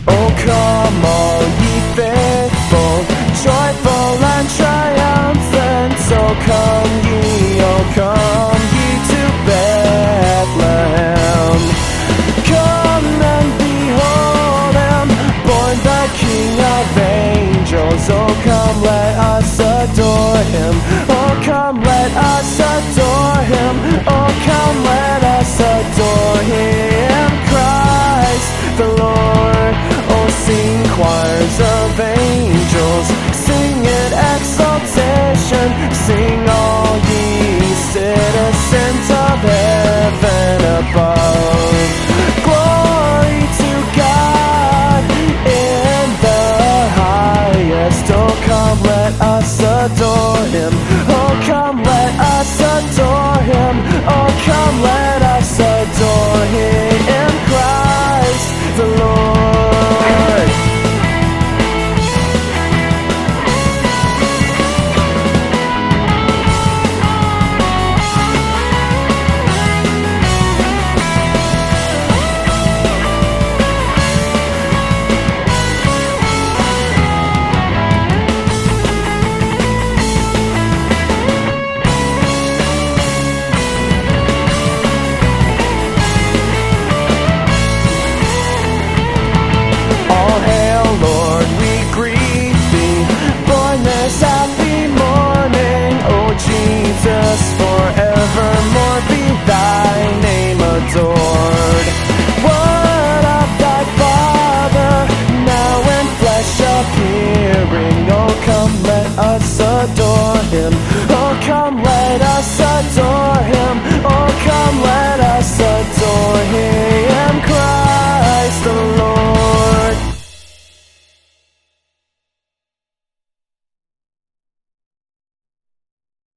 Oh, come all ye faithful, joyful and triumphant. Oh, come ye to Bethlehem. Come and behold him, born the King of angels. Oh, come let us adore him. Oh, come let us adore him. Oh, come let us adore him. Christ the Lord